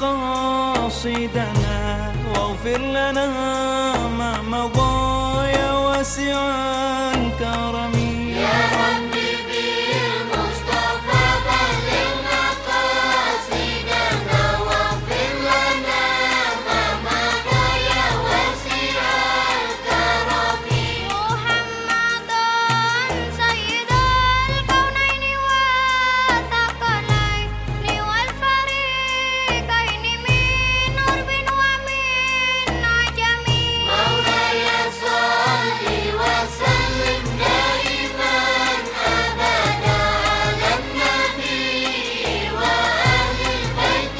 مقاصدنا واغفر لنا ما مضى يا واسع الكرم. يا ربي بالمصطفى بلغ مقاصدنا واغفر لنا ما مضى يا واسع الكرم. محمدا سيد الكونين والثقلين والفريقين من عرب ومن عجم. مولاي صل وسلم دائما أبدا على النبي وأهل البيت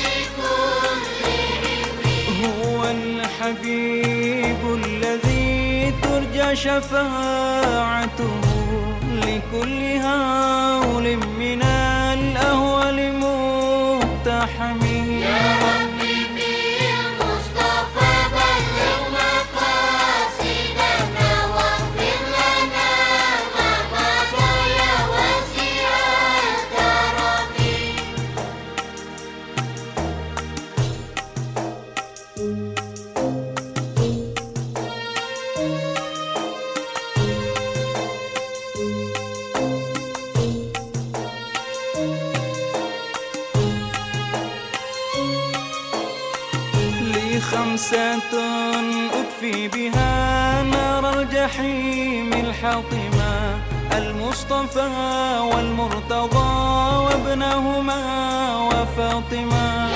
كلهم. هو الحبيب الذي ترجى شفاعته لكل هول من الأهوال مقتحم. يا ربي بالمصطفى بلغ مقاصدنا واغفر لنا ما مضى يا واسع الكرم. لي خمسة أطفي بها نار الجحيم الحاطمة: المصطفى والمرتضى وابنهما وفاطمة.